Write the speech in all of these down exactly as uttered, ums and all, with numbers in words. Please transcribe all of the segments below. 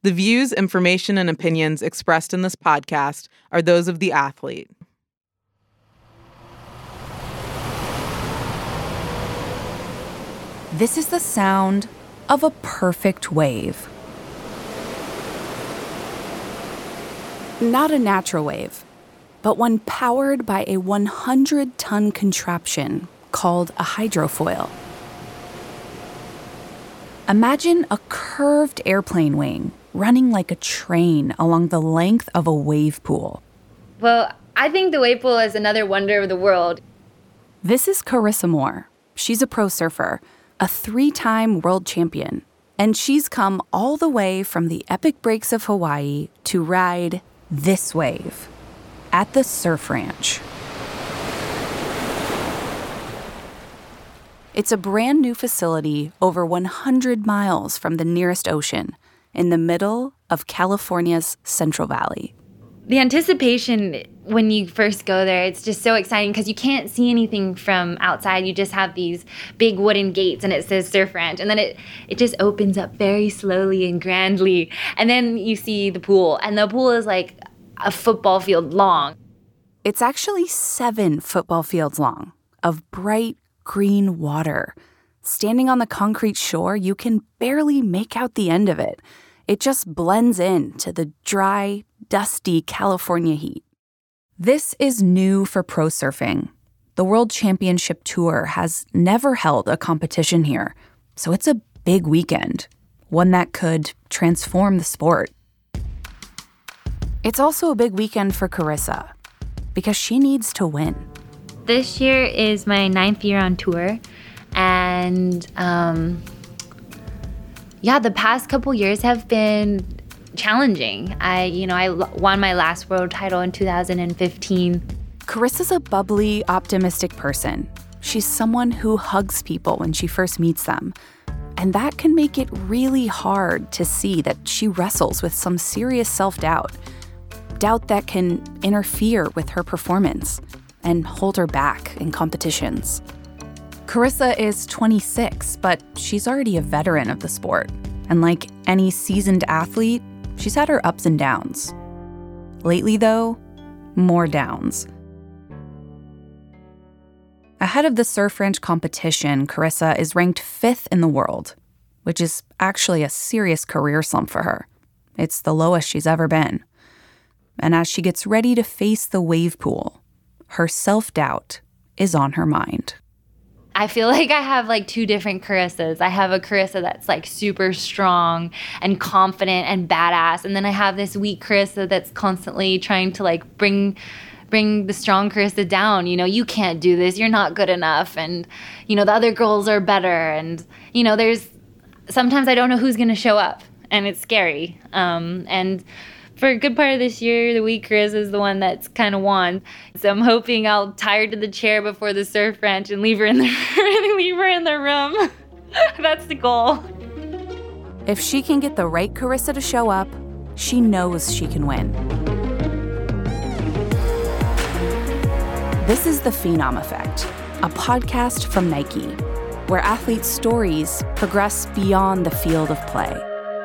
The views, information, and opinions expressed in this podcast are those of the athlete. This is the sound of a perfect wave. Not a natural wave, but one powered by a one hundred ton contraption called a hydrofoil. Imagine a curved airplane wing running like a train along the length of a wave pool. Well, I think the wave pool is another wonder of the world. This is Carissa Moore. She's a pro surfer, a three-time world champion, and she's come all the way from the epic breaks of Hawaii to ride this wave at the Surf Ranch. It's a brand new facility over one hundred miles from the nearest ocean in the middle of California's Central Valley. The anticipation when you first go there, it's just so exciting because you can't see anything from outside. You just have these big wooden gates and it says Surf Ranch. And then it, it just opens up very slowly and grandly. And then you see the pool. And the pool is like a football field long. It's actually seven football fields long of bright green water. Standing on the concrete shore, you can barely make out the end of it. It just blends in to the dry, dusty California heat. This is new for pro surfing. The World Championship Tour has never held a competition here, so it's a big weekend, one that could transform the sport. It's also a big weekend for Carissa, because she needs to win. This year is my ninth year on tour, and um, yeah, the past couple years have been challenging. I, you know, I won my last world title in two thousand fifteen. Carissa's a bubbly, optimistic person. She's someone who hugs people when she first meets them. And that can make it really hard to see that she wrestles with some serious self-doubt. Doubt that can interfere with her performance and hold her back in competitions. Carissa is twenty-six, but she's already a veteran of the sport. And like any seasoned athlete, she's had her ups and downs. Lately, though, more downs. Ahead of the Surf Ranch competition, Carissa is ranked fifth in the world, which is actually a serious career slump for her. It's the lowest she's ever been. And as she gets ready to face the wave pool, her self-doubt is on her mind. I feel like I have like two different Carissas. I have a Carissa that's like super strong and confident and badass. And then I have this weak Carissa that's constantly trying to like bring bring the strong Carissa down. You know, you can't do this. You're not good enough. And, you know, the other girls are better. And, you know, there's sometimes I don't know who's going to show up. And it's scary. Um, and for a good part of this year, the weak Carissa is the one that's kind of won. So I'm hoping I'll tie her to the chair before the Surf Ranch and leave her in the leave her in the room. That's the goal. If she can get the right Carissa to show up, she knows she can win. This is The Phenom Effect, a podcast from Nike, where athletes' stories progress beyond the field of play.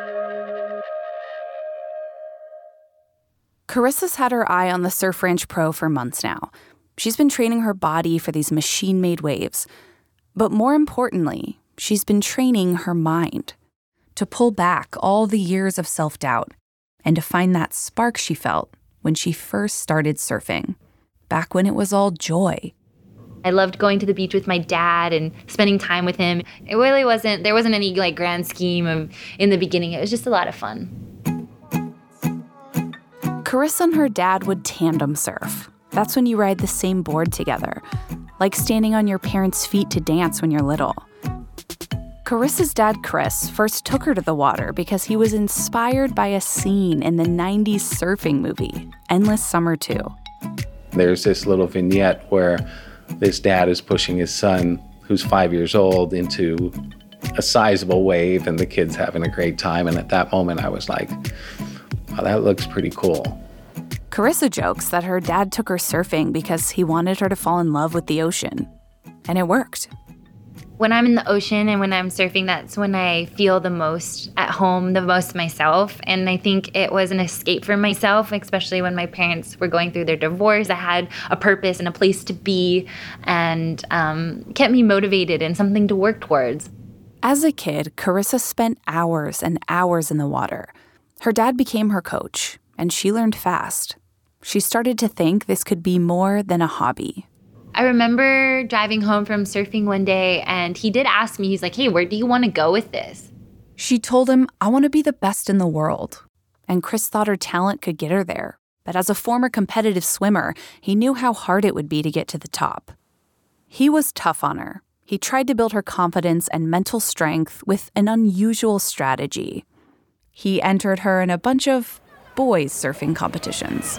Carissa's had her eye on the Surf Ranch Pro for months now. She's been training her body for these machine-made waves. But more importantly, she's been training her mind to pull back all the years of self-doubt and to find that spark she felt when she first started surfing, back when it was all joy. I loved going to the beach with my dad and spending time with him. It really wasn't, there wasn't any like grand scheme of in the beginning. It was just a lot of fun. Carissa and her dad would tandem surf. That's when you ride the same board together, like standing on your parents' feet to dance when you're little. Carissa's dad, Chris, first took her to the water because he was inspired by a scene in the nineties surfing movie, Endless Summer two. There's this little vignette where this dad is pushing his son, who's five years old, into a sizable wave, and the kid's having a great time. And at that moment, I was like, wow, that looks pretty cool. Carissa jokes that her dad took her surfing because he wanted her to fall in love with the ocean. And it worked. When I'm in the ocean and when I'm surfing, that's when I feel the most at home, the most myself. And I think it was an escape for myself, especially when my parents were going through their divorce. I had a purpose and a place to be, and um, kept me motivated and something to work towards. As a kid, Carissa spent hours and hours in the water. Her dad became her coach, and she learned fast. She started to think this could be more than a hobby. I remember driving home from surfing one day, and he did ask me, he's like, hey, where do you want to go with this? She told him, I want to be the best in the world. And Chris thought her talent could get her there. But as a former competitive swimmer, he knew how hard it would be to get to the top. He was tough on her. He tried to build her confidence and mental strength with an unusual strategy. He entered her in a bunch of boys' surfing competitions.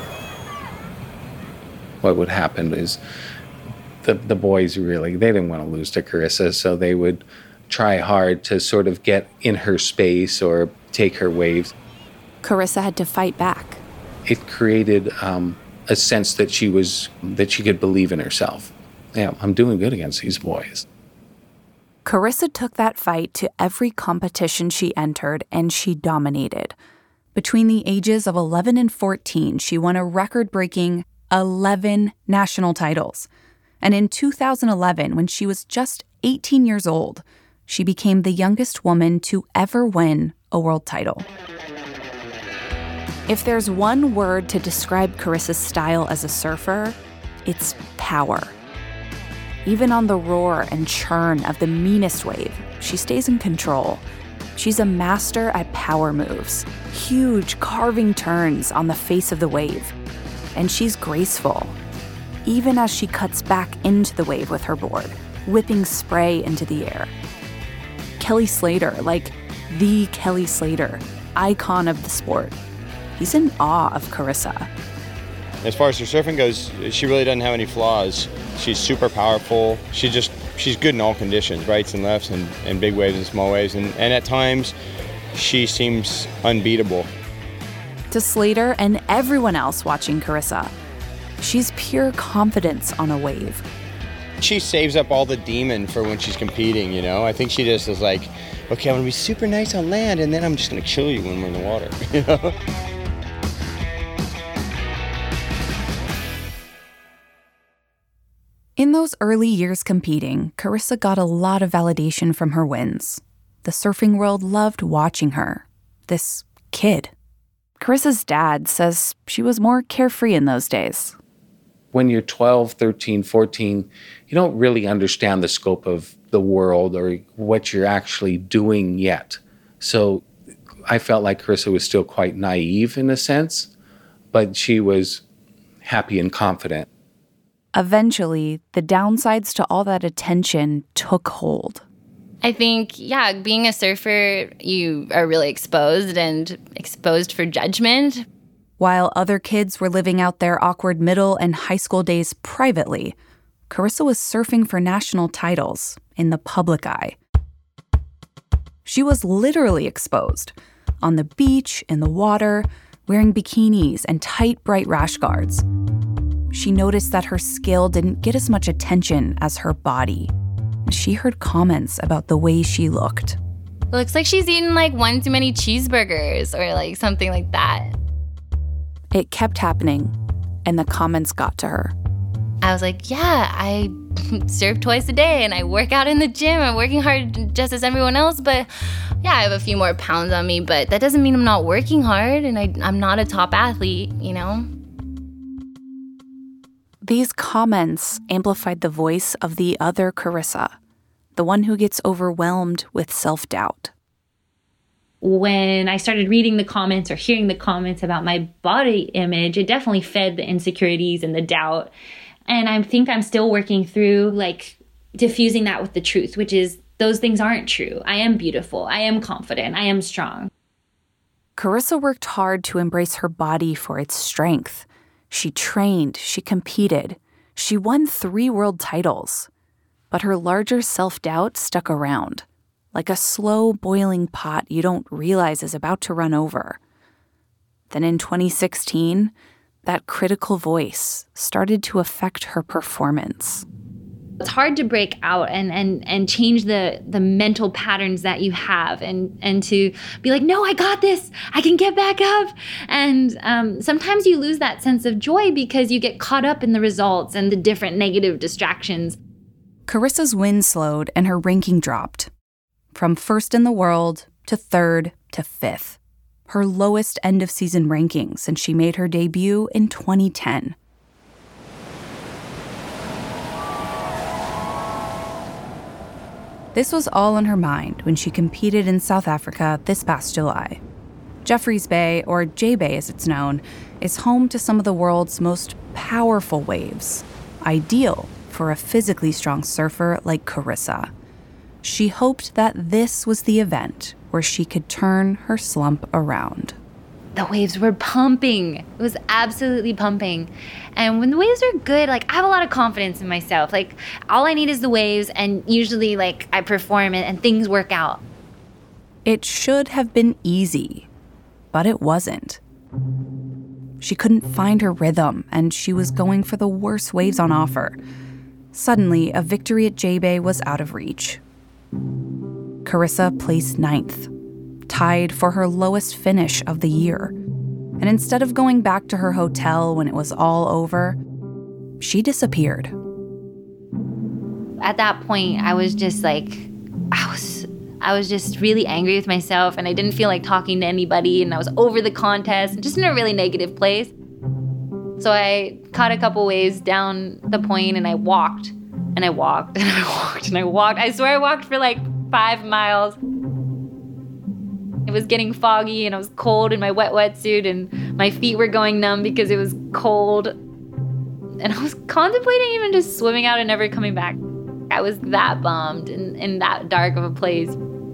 What would happen is the the boys really, they didn't want to lose to Carissa, so they would try hard to sort of get in her space or take her waves. Carissa had to fight back. It created um, a sense that she was, that she could believe in herself. Yeah, I'm doing good against these boys. Carissa took that fight to every competition she entered, and she dominated. Between the ages of eleven and fourteen, she won a record-breaking eleven national titles. And in two thousand eleven, when she was just eighteen years old, she became the youngest woman to ever win a world title. If there's one word to describe Carissa's style as a surfer, it's power. Even on the roar and churn of the meanest wave, she stays in control. She's a master at power moves, huge carving turns on the face of the wave. And she's graceful, even as she cuts back into the wave with her board, whipping spray into the air. Kelly Slater, like the Kelly Slater, icon of the sport. He's in awe of Carissa. As far as her surfing goes, she really doesn't have any flaws. She's super powerful. She just, she's good in all conditions, rights and lefts, and, and big waves and small waves. And, and at times, she seems unbeatable. To Slater and everyone else watching Carissa, she's pure confidence on a wave. She saves up all the demon for when she's competing, you know? I think she just is like, okay, I'm gonna be super nice on land, and then I'm just gonna kill you when we're in the water, you know? In those early years competing, Carissa got a lot of validation from her wins. The surfing world loved watching her. This kid. Carissa's dad says she was more carefree in those days. When you're twelve, thirteen, fourteen, you don't really understand the scope of the world or what you're actually doing yet. So I felt like Carissa was still quite naive in a sense, but she was happy and confident. Eventually, the downsides to all that attention took hold. I think, yeah, being a surfer, you are really exposed and exposed for judgment. While other kids were living out their awkward middle and high school days privately, Carissa was surfing for national titles in the public eye. She was literally exposed, on the beach, in the water, wearing bikinis and tight, bright rash guards. She noticed that her skill didn't get as much attention as her body. She heard comments about the way she looked. It looks like she's eaten like one too many cheeseburgers or like something like that. It kept happening, and the comments got to her. I was like, yeah, I surf twice a day and I work out in the gym. I'm working hard just as everyone else, but yeah, I have a few more pounds on me, but that doesn't mean I'm not working hard and I, I'm not a top athlete, you know? These comments amplified the voice of the other Carissa, the one who gets overwhelmed with self-doubt. When I started reading the comments or hearing the comments about my body image, it definitely fed the insecurities and the doubt. And I think I'm still working through like diffusing that with the truth, which is those things aren't true. I am beautiful. I am confident. I am strong. Carissa worked hard to embrace her body for its strength. She trained, she competed, she won three world titles. But her larger self-doubt stuck around, like a slow boiling pot you don't realize is about to run over. Then in twenty sixteen, that critical voice started to affect her performance. It's hard to break out and and and change the the mental patterns that you have, and and to be like, no, I got this, I can get back up. And um, sometimes you lose that sense of joy because you get caught up in the results and the different negative distractions. Carissa's win slowed and her ranking dropped. From first in the world to third to fifth. Her lowest end-of-season ranking since she made her debut in twenty ten. This was all on her mind when she competed in South Africa this past July. Jeffreys Bay, or J-Bay as it's known, is home to some of the world's most powerful waves, ideal for a physically strong surfer like Carissa. She hoped that this was the event where she could turn her slump around. The waves were pumping. It was absolutely pumping. And when the waves are good, like, I have a lot of confidence in myself. Like, all I need is the waves, and usually, like, I perform it and things work out. It should have been easy, but it wasn't. She couldn't find her rhythm, and she was going for the worst waves on offer. Suddenly, a victory at J-Bay was out of reach. Carissa placed ninth, tied for her lowest finish of the year. And instead of going back to her hotel when it was all over, she disappeared. At that point, I was just like, I was I was just really angry with myself, and I didn't feel like talking to anybody, and I was over the contest, just in a really negative place. So I caught a couple waves down the point, and I walked, and I walked, and I walked, and I walked. I swear I walked for like five miles. It was getting foggy, and I was cold in my wet wetsuit, and my feet were going numb because it was cold. And I was contemplating even just swimming out and never coming back. I was that bummed in, in that dark of a place.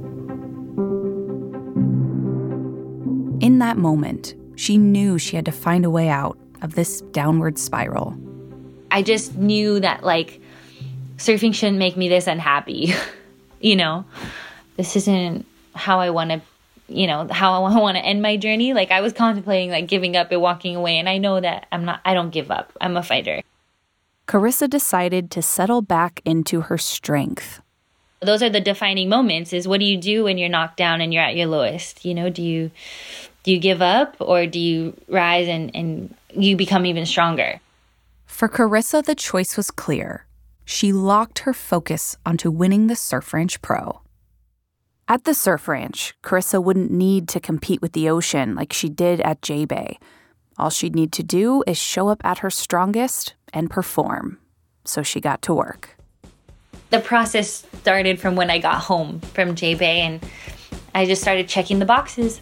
In that moment, she knew she had to find a way out of this downward spiral. I just knew that, like, surfing shouldn't make me this unhappy. You know, this isn't how I want to, you know, how I want to end my journey. Like, I was contemplating, like, giving up and walking away. And I know that I'm not, I don't give up. I'm a fighter. Carissa decided to settle back into her strength. Those are the defining moments, is what do you do when you're knocked down and you're at your lowest? You know, do you, do you give up, or do you rise and, and you become even stronger? For Carissa, the choice was clear. She locked her focus onto winning the Surf Ranch Pro. At the Surf Ranch, Carissa wouldn't need to compete with the ocean like she did at J-Bay. All she'd need to do is show up at her strongest and perform. So she got to work. The process started from when I got home from J-Bay, and I just started checking the boxes.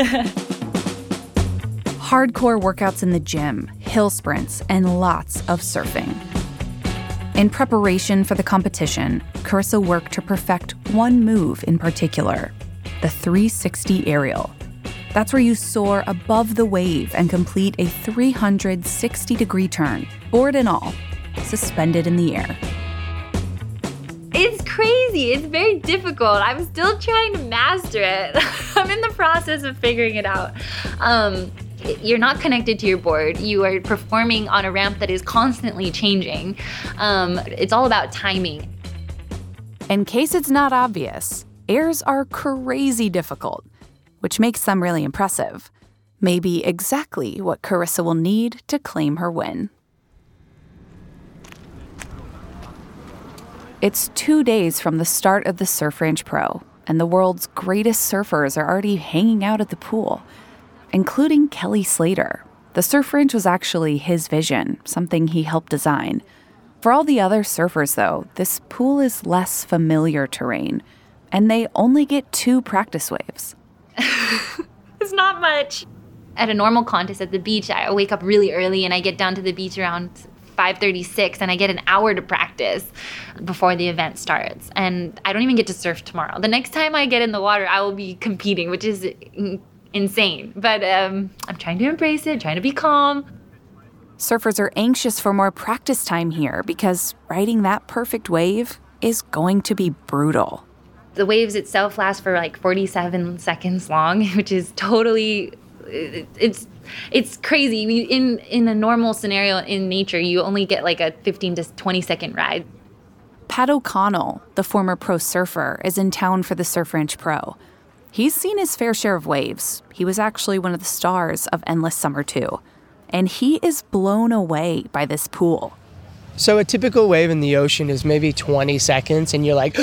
Hardcore workouts in the gym, hill sprints, and lots of surfing. In preparation for the competition, Carissa worked to perfect one move in particular, the three sixty aerial. That's where you soar above the wave and complete a three hundred sixty degree turn, board and all, suspended in the air. It's crazy. It's very difficult. I'm still trying to master it. I'm in the process of figuring it out. Um, you're not connected to your board. You are performing on a ramp that is constantly changing. Um, it's all about timing. In case it's not obvious, airs are crazy difficult, which makes them really impressive. Maybe exactly what Carissa will need to claim her win. It's two days from the start of the Surf Ranch Pro, and the world's greatest surfers are already hanging out at the pool, including Kelly Slater. The Surf Ranch was actually his vision, something he helped design. For all the other surfers, though, this pool is less familiar terrain, and they only get two practice waves. It's not much. At a normal contest at the beach, I wake up really early and I get down to the beach around five thirty-six, and I get an hour to practice before the event starts. And I don't even get to surf tomorrow. The next time I get in the water, I will be competing, which is insane. But um, I'm trying to embrace it, trying to be calm. Surfers are anxious for more practice time here because riding that perfect wave is going to be brutal. The waves itself last for like forty-seven seconds long, which is totally, it's it's crazy. In in a normal scenario in nature, you only get like a fifteen to twenty second ride. Pat O'Connell, the former pro surfer, is in town for the Surf Ranch Pro. He's seen his fair share of waves. He was actually one of the stars of Endless Summer two. And he is blown away by this pool. So a typical wave in the ocean is maybe twenty seconds, and you're like,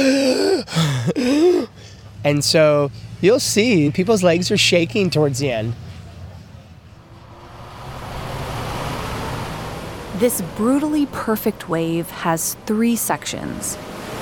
and so you'll see people's legs are shaking towards the end. This brutally perfect wave has three sections.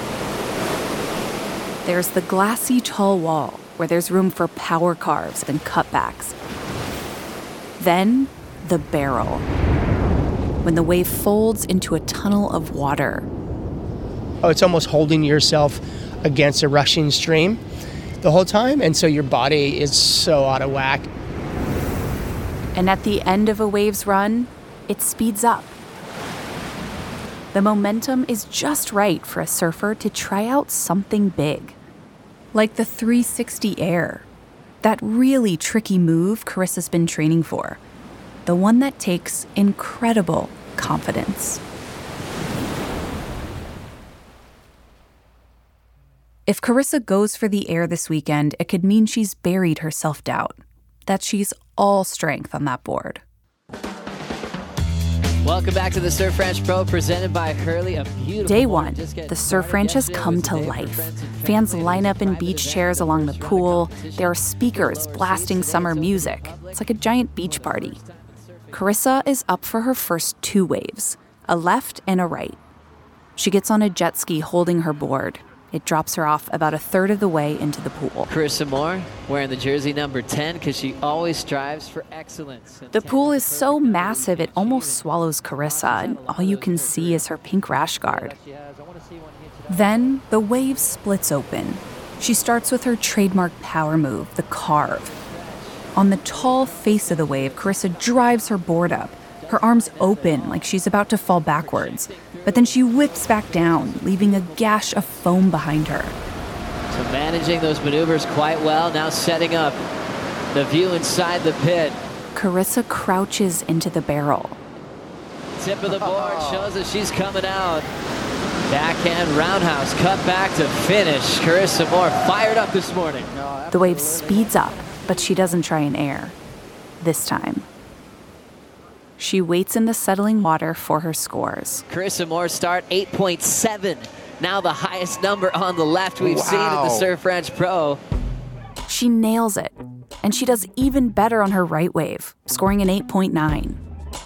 There's the glassy tall wall, where there's room for power carves and cutbacks. Then, the barrel, when the wave folds into a tunnel of water. Oh, it's almost holding yourself against a rushing stream the whole time, and so your body is so out of whack. And at the end of a wave's run, it speeds up. The momentum is just right for a surfer to try out something big. Like the three sixty air, that really tricky move Carissa's been training for. The one that takes incredible confidence. If Carissa goes for the air this weekend, it could mean she's buried her self-doubt, that she's all strength on that board. Welcome back to the Surf Ranch Pro, presented by Hurley. A beautiful Day one, the Surf Ranch has come to life. Fans line up in beach chairs along the pool. There are speakers blasting summer music. It's like a giant beach party. Carissa is up for her first two waves, a left and a right. She gets on a jet ski holding her board. It drops her off about a third of the way into the pool. Carissa Moore wearing the jersey number ten because she always strives for excellence. The pool is so massive it almost swallows Carissa, and all you can see is her pink rash guard. Then the wave splits open. She starts with her trademark power move, the carve. On the tall face of the wave, Carissa drives her board up, her arms open like she's about to fall backwards. But then she whips back down, leaving a gash of foam behind her. So managing those maneuvers quite well, now setting up the view inside the pit. Carissa crouches into the barrel. Tip of the board shows that she's coming out. Backhand roundhouse, cut back to finish. Carissa Moore fired up this morning. The wave speeds up, but she doesn't try an air. This time. She waits in the settling water for her scores. Carissa Moore start eight point seven. Now the highest number on the left we've Wow. seen at the Surf Ranch Pro. She nails it, and she does even better on her right wave, scoring an eight point nine.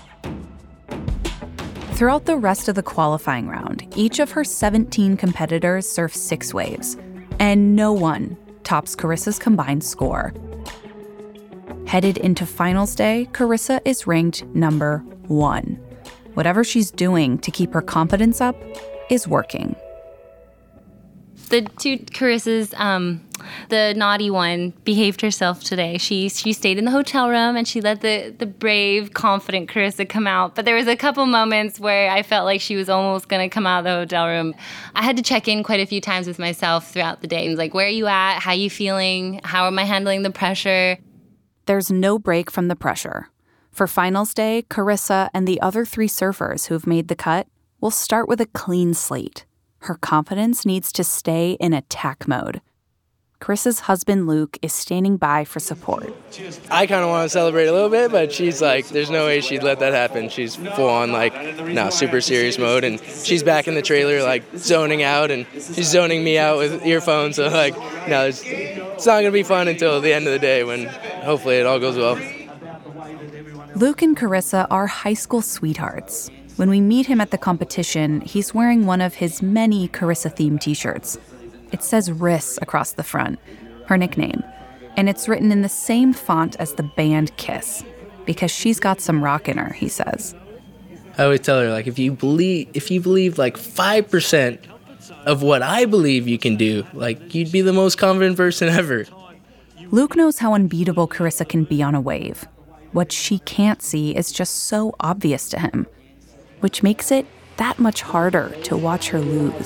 Throughout the rest of the qualifying round, each of her seventeen competitors surf six waves, and no one tops Carissa's combined score. Headed into finals day, Carissa is ranked number one. Whatever she's doing to keep her confidence up is working. The two Carissas, um, the naughty one behaved herself today. She she stayed in the hotel room and she let the, the brave, confident Carissa come out. But there was a couple moments where I felt like she was almost going to come out of the hotel room. I had to check in quite a few times with myself throughout the day. I was like, where are you at? How are you feeling? How am I handling the pressure? There's no break from the pressure. For finals day, Carissa and the other three surfers who've made the cut will start with a clean slate. Her confidence needs to stay in attack mode. Carissa's husband, Luke, is standing by for support. I kind of want to celebrate a little bit, but she's like, there's no way she'd let that happen. She's full on, like, now super serious mode, and she's back in the trailer, like, zoning out, and she's zoning me out with earphones. So, like, no, it's, it's not going to be fun until the end of the day when hopefully it all goes well. Luke and Carissa are high school sweethearts. When we meet him at the competition, he's wearing one of his many Carissa-themed t-shirts. It says Riss across the front, her nickname, and it's written in the same font as the band Kiss, because she's got some rock in her, he says. I always tell her, like, if you believe, if you believe like five percent of what I believe you can do, like, you'd be the most confident person ever. Luke knows how unbeatable Carissa can be on a wave. What she can't see is just so obvious to him, which makes it that much harder to watch her lose.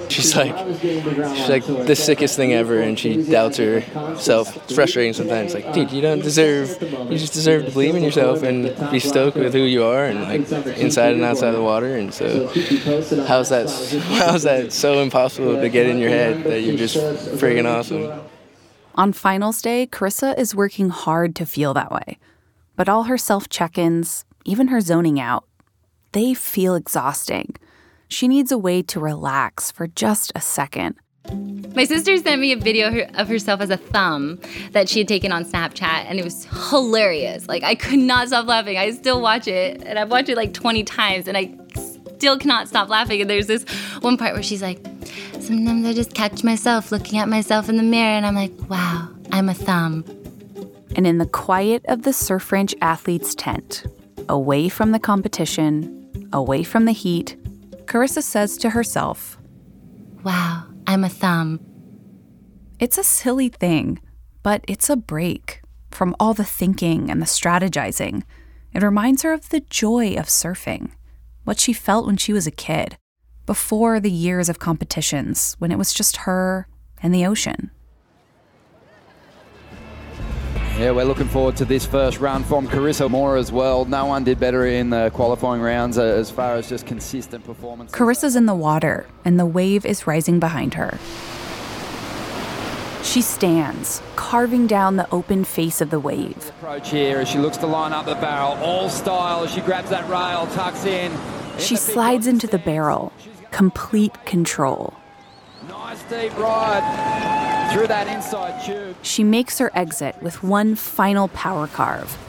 She's like, she's like the sickest thing ever, and she doubts herself. It's frustrating sometimes. Like, dude, you don't deserve, you just deserve to believe in yourself and be stoked with who you are, and like inside and outside of the water. And so, how's that? How's that so impossible to get in your head that you're just friggin' awesome? On finals day, Carissa is working hard to feel that way. But all her self-check-ins, even her zoning out, they feel exhausting. She needs a way to relax for just a second. My sister sent me a video of herself as a thumb that she had taken on Snapchat, and it was hilarious. Like, I could not stop laughing. I still watch it, and I've watched it like twenty times, and I still cannot stop laughing. And there's this one part where she's like, sometimes I just catch myself looking at myself in the mirror, and I'm like, wow, I'm a thumb. And in the quiet of the Surf Ranch athlete's tent, away from the competition, away from the heat, Carissa says to herself, wow, I'm a thumb. It's a silly thing, but it's a break from all the thinking and the strategizing. It reminds her of the joy of surfing, what she felt when she was a kid, before the years of competitions, when it was just her and the ocean. Yeah, we're looking forward to this first run from Carissa Moore as well. No one did better in the qualifying rounds uh, as far as just consistent performance. Carissa's in the water, and the wave is rising behind her. She stands, carving down the open face of the wave. Approach here as she looks to line up the barrel. All style as she grabs that rail, tucks in. She slides into the barrel, complete control. Nice deep ride through that inside tube. She makes her exit with one final power carve.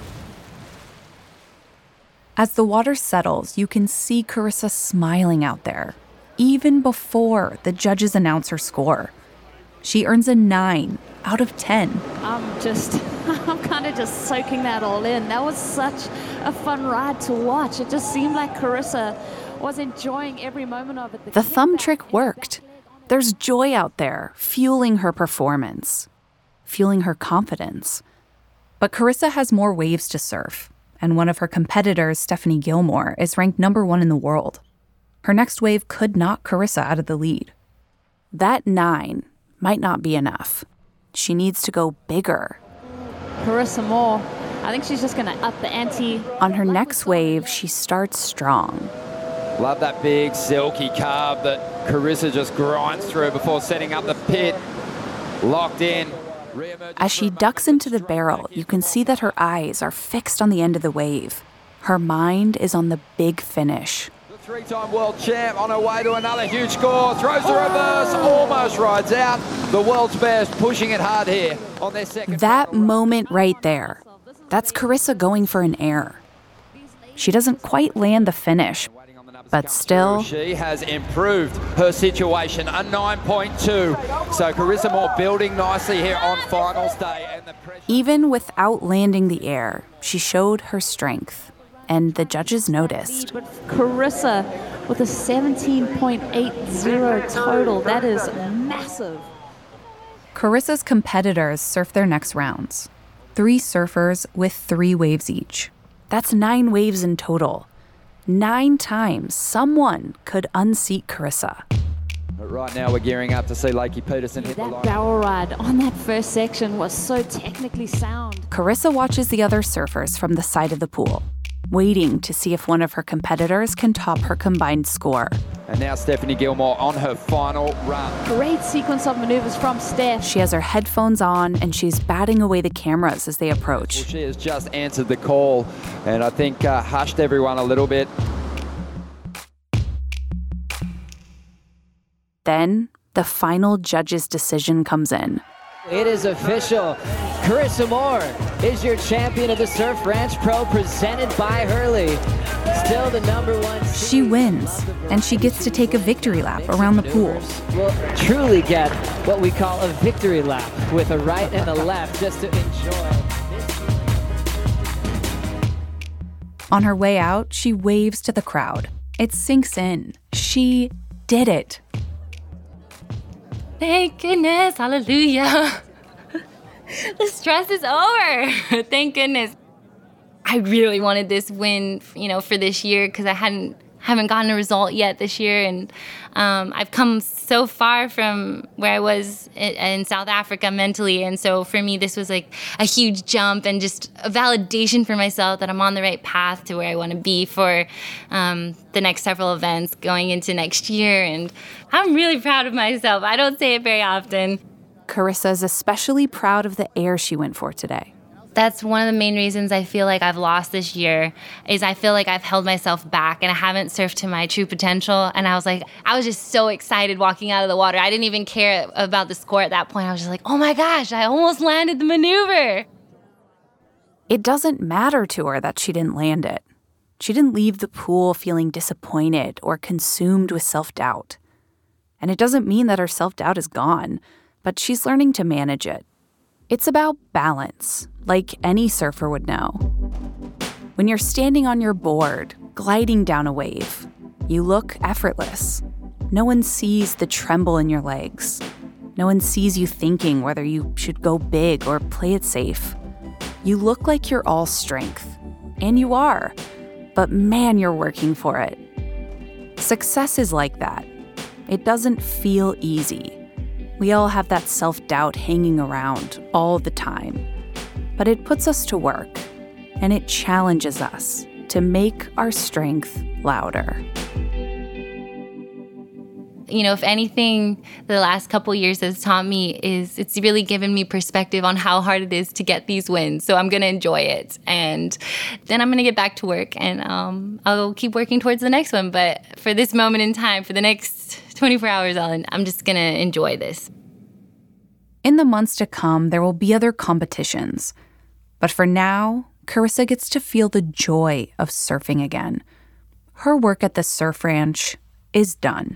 As the water settles, you can see Carissa smiling out there, even before the judges announce her score. She earns a nine out of ten. I'm just, I'm kind of just soaking that all in. That was such a fun ride to watch. It just seemed like Carissa was enjoying every moment of it. The, the thumb trick worked. There's joy out there, fueling her performance, fueling her confidence. But Carissa has more waves to surf, and one of her competitors, Stephanie Gilmore, is ranked number one in the world. Her next wave could knock Carissa out of the lead. That nine might not be enough. She needs to go bigger. Carissa Moore, I think she's just going to up the ante. On her next wave, she starts strong. Love that big silky carve that Carissa just grinds through before setting up the pit. Locked in. As she ducks into the barrel, you can see that her eyes are fixed on the end of the wave. Her mind is on the big finish. The three-time world champ on her way to another huge score. Throws the reverse, almost rides out. The world's best pushing it hard here on their second. That moment right there, that's Carissa going for an air. She doesn't quite land the finish, but still, she has improved her situation, a nine point two. So Carissa Moore building nicely here on finals day. And the pressure... Even without landing the air, she showed her strength, and the judges noticed. But Carissa with a seventeen point eight zero total, that is massive. Carissa's competitors surf their next rounds. Three surfers with three waves each. That's nine waves in total. Nine times someone could unseat Carissa. But right now we're gearing up to see Lakey Peterson hit the line. That barrel ride on that first section was so technically sound. Carissa watches the other surfers from the side of the pool, waiting to see if one of her competitors can top her combined score. And now Stephanie Gilmore on her final run. Great sequence of maneuvers from Steph. She has her headphones on and she's batting away the cameras as they approach. Well, she has just answered the call and I think uh, hushed everyone a little bit. Then the final judge's decision comes in. It is official. Carissa Moore is your champion of the Surf Ranch Pro presented by Hurley. Still the number one seed. She wins, and she gets to take a victory lap around the pool. We'll truly get what we call a victory lap with a right and a left just to enjoy. On her way out, she waves to the crowd. It sinks in. She did it. Thank goodness, hallelujah. The stress is over. Thank goodness. I really wanted this win, you know, for this year because I hadn't haven't gotten a result yet this year. And um, I've come so far from where I was in, in South Africa mentally. And so for me, this was like a huge jump and just a validation for myself that I'm on the right path to where I want to be for um, the next several events going into next year. And I'm really proud of myself. I don't say it very often. Carissa is especially proud of the air she went for today. That's one of the main reasons I feel like I've lost this year, is I feel like I've held myself back and I haven't surfed to my true potential. And I was like, I was just so excited walking out of the water. I didn't even care about the score at that point. I was just like, oh my gosh, I almost landed the maneuver. It doesn't matter to her that she didn't land it. She didn't leave the pool feeling disappointed or consumed with self-doubt. And it doesn't mean that her self-doubt is gone, but she's learning to manage it. It's about balance, like any surfer would know. When you're standing on your board, gliding down a wave, you look effortless. No one sees the tremble in your legs. No one sees you thinking whether you should go big or play it safe. You look like you're all strength, and you are, but man, you're working for it. Success is like that. It doesn't feel easy. We all have that self-doubt hanging around all the time. But it puts us to work, and it challenges us to make our strength louder. You know, if anything, the last couple years has taught me is it's really given me perspective on how hard it is to get these wins. So I'm going to enjoy it. And then I'm going to get back to work, and um, I'll keep working towards the next one. But for this moment in time, for the next twenty-four hours, Ellen, I'm just going to enjoy this. In the months to come, there will be other competitions. But for now, Carissa gets to feel the joy of surfing again. Her work at the surf ranch is done.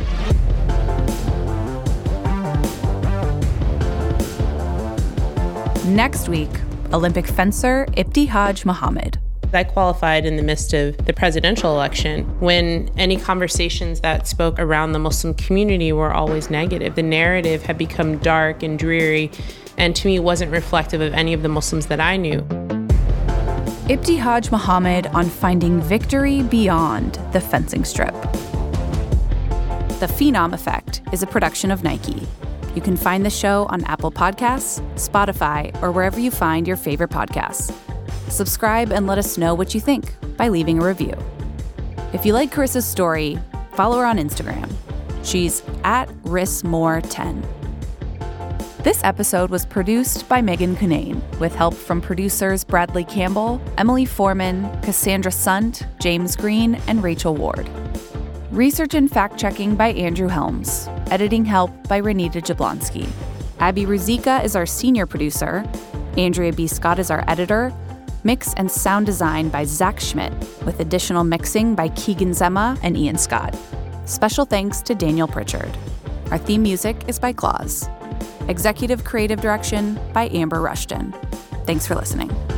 Next week, Olympic fencer Ibtihaj Muhammad. I qualified in the midst of the presidential election when any conversations that spoke around the Muslim community were always negative. The narrative had become dark and dreary, and to me wasn't reflective of any of the Muslims that I knew. Ibtihaj Muhammad on finding victory beyond the fencing strip. The Phenom Effect is a production of Nike. You can find the show on Apple Podcasts, Spotify, or wherever you find your favorite podcasts. Subscribe and let us know what you think by leaving a review. If you like Carissa's story, follow her on Instagram. She's at rismore ten. This episode was produced by Megan Cunane, with help from producers Bradley Campbell, Emily Foreman, Cassandra Sunt, James Green, and Rachel Ward. Research and fact-checking by Andrew Helms. Editing help by Renita Jablonski. Abby Ruzicka is our senior producer. Andrea B. Scott is our editor. Mix and sound design by Zach Schmidt, with additional mixing by Keegan Zema and Ian Scott. Special thanks to Daniel Pritchard. Our theme music is by Claus. Executive creative direction by Amber Rushton. Thanks for listening.